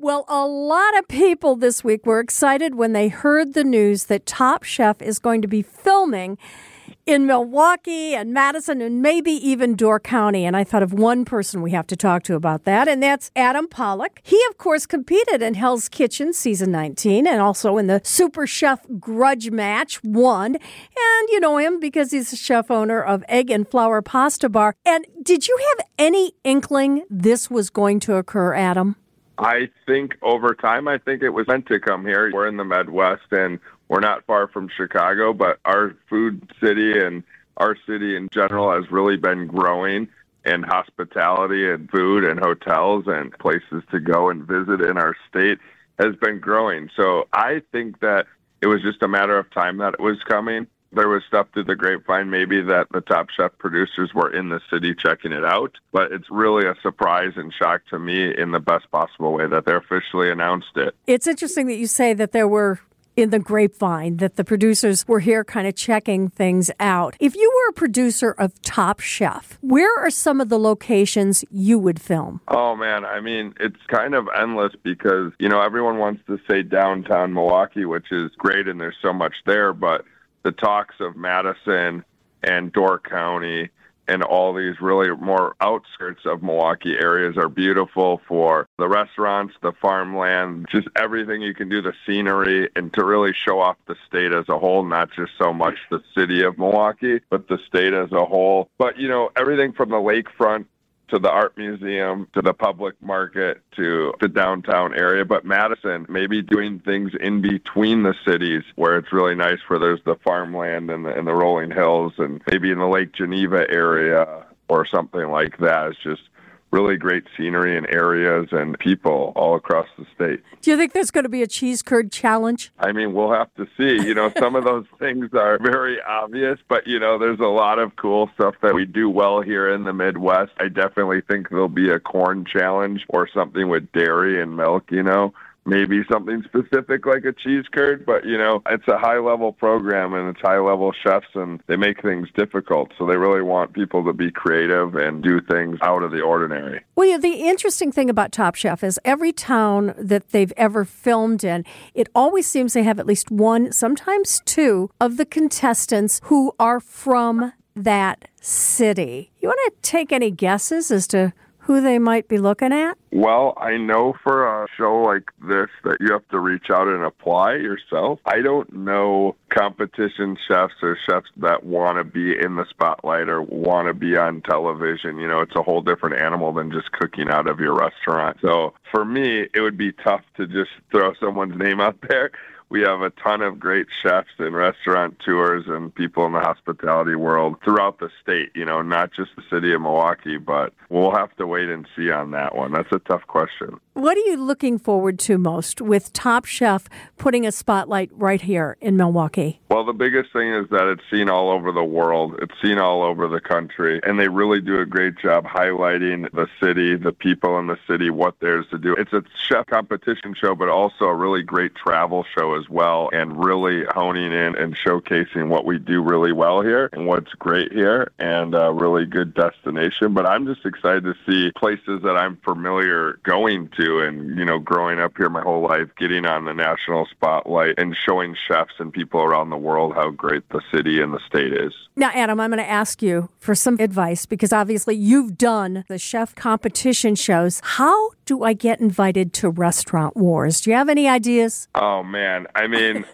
Well, a lot of people this week were excited when they heard the news that Top Chef is going to be filming in Milwaukee and Madison and maybe even Door County. And I thought of one person we have to talk to about that, and that's Adam Pollock. He, of course, competed in Hell's Kitchen season 19 and also in the Super Chef Grudge Match, won. And you know him because he's the chef owner of Egg and Flour Pasta Bar. And did you have any inkling this was going to occur, Adam? I think over time, I think it was meant to come here. We're in the Midwest, and we're not far from Chicago, but our food city and our city in general has really been growing, and hospitality and food and hotels and places to go and visit in our state has been growing. So I think that it was just a matter of time that it was coming. There was stuff through the grapevine maybe that the Top Chef producers were in the city checking it out, but it's really a surprise and shock to me in the best possible way that they officially announced it. It's interesting that you say that there were in the grapevine, that the producers were here kind of checking things out. If you were a producer of Top Chef, where are some of the locations you would film? Oh, man. I mean, it's kind of endless because, you know, everyone wants to say downtown Milwaukee, which is great, and there's so much there, but the talks of Madison and Door County and all these really more outskirts of Milwaukee areas are beautiful for the restaurants, the farmland, just everything you can do, the scenery, and to really show off the state as a whole, not just so much the city of Milwaukee, but the state as a whole. But, you know, everything from the lakefront to the art museum, to the public market, to the downtown area. But Madison, maybe doing things in between the cities where it's really nice, where there's the farmland and the rolling hills, and maybe in the Lake Geneva area or something like that. It's just really great scenery and areas and people all across the state. Do you think there's going to be a cheese curd challenge? I mean, we'll have to see. You know, some of those things are very obvious, but, you know, there's a lot of cool stuff that we do well here in the Midwest. I definitely think there'll be a corn challenge or something with dairy and milk, you know. Maybe something specific like a cheese curd, but, you know, it's a high-level program and it's high-level chefs, and they make things difficult. So they really want people to be creative and do things out of the ordinary. Well, yeah, the interesting thing about Top Chef is every town that they've ever filmed in, it always seems they have at least one, sometimes two, of the contestants who are from that city. You want to take any guesses as to who they might be looking at? Well, I know for a show like this that you have to reach out and apply yourself. I don't know competition chefs or chefs that want to be in the spotlight or want to be on television. You know, it's a whole different animal than just cooking out of your restaurant. So for me, it would be tough to just throw someone's name out there. We have a ton of great chefs and restaurateurs and people in the hospitality world throughout the state, you know, not just the city of Milwaukee, but we'll have to wait and see on that one. That's a tough question. What are you looking forward to most with Top Chef putting a spotlight right here in Milwaukee? Well, the biggest thing is that it's seen all over the world. It's seen all over the country, and they really do a great job highlighting the city, the people in the city, what there's to do. It's a chef competition show, but also a really great travel show as well, and really honing in and showcasing what we do really well here and what's great here, and a really good destination. But I'm just excited to see places that I'm familiar going to, and, you know, growing up here my whole life, getting on the national spotlight and showing chefs and people around the world how great the city and the state is. Now, Adam, I'm going to ask you for some advice because obviously you've done the chef competition shows. How do I get invited to Restaurant Wars? Do you have any ideas? Oh, man. I mean,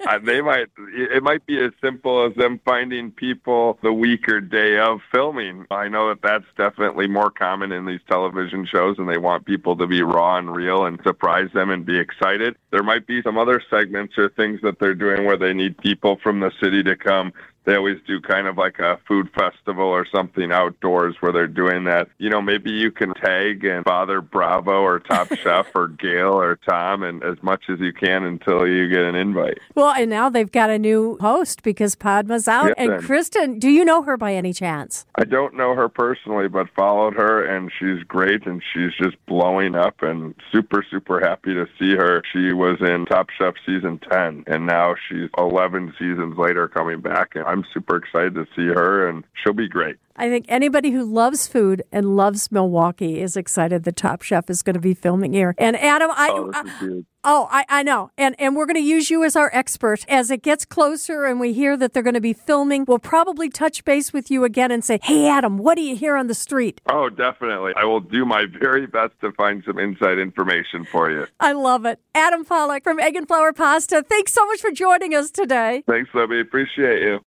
it might be as simple as them finding people the week or day of filming. I know that that's definitely more common in these television shows, and they want people to be raw and real and surprise them and be excited. There might be some other segments or things that they're doing where they need people from the city to come. They always do kind of like a food festival or something outdoors where they're doing that. You know, maybe you can tag and Father Bravo or Top Chef or Gail or Tom and as much as you can until you get an invite. Well, and now they've got a new host because Padma's out. Yes, and Kristen, do you know her by any chance? I don't know her personally, but followed her, and she's great, and she's just blowing up, and super, super happy to see her. She was in Top Chef Season 10, and now she's 11 seasons later coming back, and I'm I'm super excited to see her, and she'll be great. I think anybody who loves food and loves Milwaukee is excited the Top Chef is going to be filming here. And Adam, I know. And we're going to use you as our expert. As it gets closer and we hear that they're going to be filming, we'll probably touch base with you again and say, hey, Adam, what do you hear on the street? Oh, definitely. I will do my very best to find some inside information for you. I love it. Adam Pollock from Egg and Flour Pasta, thanks so much for joining us today. Thanks, Libby. Appreciate you.